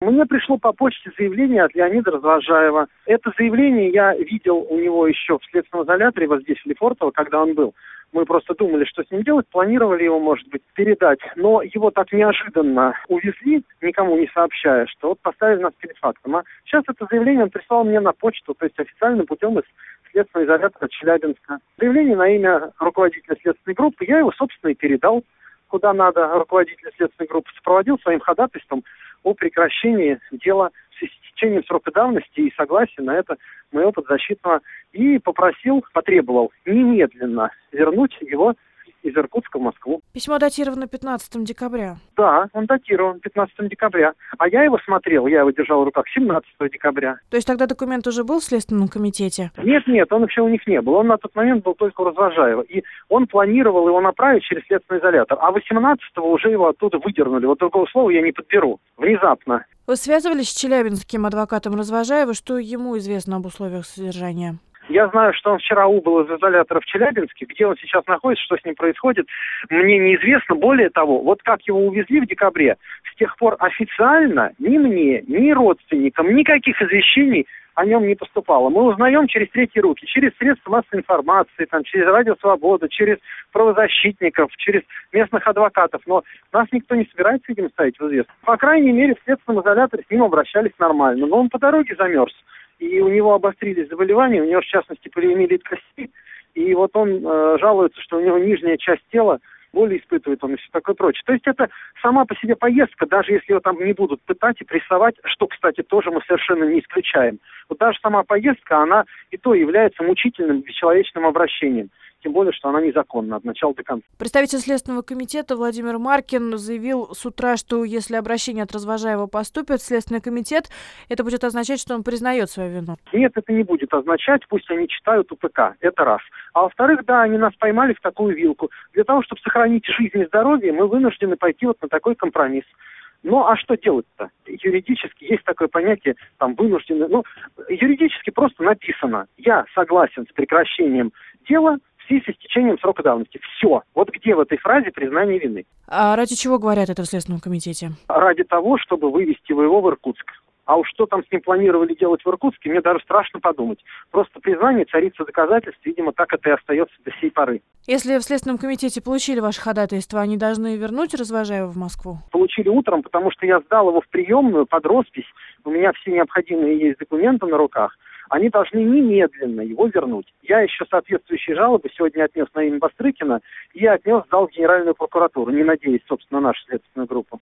Мне пришло по почте заявление от Леонида Развозжаева. Это заявление я видел у него еще в следственном изоляторе, вот здесь, в Лефортово, когда он был. Мы просто думали, что с ним делать, планировали его, может быть, передать. Но его так неожиданно увезли, никому не сообщая, что вот поставили нас перед фактом. А сейчас это заявление он прислал мне на почту, то есть официальным путем из следственного изолятора Челябинска. Заявление на имя руководителя следственной группы, я его, собственно, и передал куда надо. Руководитель следственной группы сопроводил своим ходатайством о прекращении дела с истечением срока давности и согласия на это моего подзащитного и потребовал немедленно вернуть его из Иркутска в Москву. Письмо датировано 15 декабря. Да, он датирован 15 декабря. А я его смотрел, я его держал в руках 17 декабря. То есть тогда документ уже был в Следственном комитете? Нет, он вообще у них не был. Он на тот момент был только у Развозжаева. И он планировал его направить через следственный изолятор. А 18-го уже его оттуда выдернули. Вот другого слова я не подберу. Внезапно. Вы связывались с челябинским адвокатом Развозжаева? Что ему известно об условиях содержания? Я знаю, что он вчера убыл из изолятора в Челябинске. Где он сейчас находится, что с ним происходит, мне неизвестно. Более того, вот как его увезли в декабре, с тех пор официально ни мне, ни родственникам никаких извещений о нем не поступало. Мы узнаем через третьи руки, через средства массовой информации, через Радио Свобода, через правозащитников, через местных адвокатов. Но нас никто не собирается этим ставить в известность. По крайней мере, в следственном изоляторе с ним обращались нормально. Но он по дороге замерз. И у него обострились заболевания, у него, в частности, полиомиелит кости. И вот он жалуется, что у него нижняя часть тела, боли испытывает он и все такое прочее. То есть это сама по себе поездка, даже если его там не будут пытать и прессовать, что, кстати, тоже мы совершенно не исключаем. Вот даже сама поездка, она и то является мучительным, бесчеловечным обращением. Тем более, что она незаконна от начала до конца. Представитель Следственного комитета Владимир Маркин заявил с утра, что если обращение от Развозжаева поступит в Следственный комитет, это будет означать, что он признает свою вину. Нет, это не будет означать, пусть они читают УПК, это раз. А во-вторых, да, они нас поймали в такую вилку. Для того, чтобы сохранить жизнь и здоровье, мы вынуждены пойти вот на такой компромисс. Ну, а что делать-то? Юридически есть такое понятие, вынуждены. Юридически просто написано: я согласен с прекращением дела с истечением срока давности. Все. Вот где в этой фразе признание вины? А ради чего говорят это в Следственном комитете? Ради того, чтобы вывести его в Иркутск. А уж что там с ним планировали делать в Иркутске, мне даже страшно подумать. Просто признание, царица доказательств, видимо, так это и остается до сей поры. Если в Следственном комитете получили ваше ходатайство, они должны вернуть Развозжаева в Москву? Получили утром, потому что я сдал его в приемную под роспись. У меня все необходимые есть документы на руках. Они должны немедленно его вернуть. Я еще соответствующие жалобы сегодня отнес на имя Бастрыкина и отнес, сдал в Генеральную прокуратуру, не надеясь, собственно, на нашу следственную группу.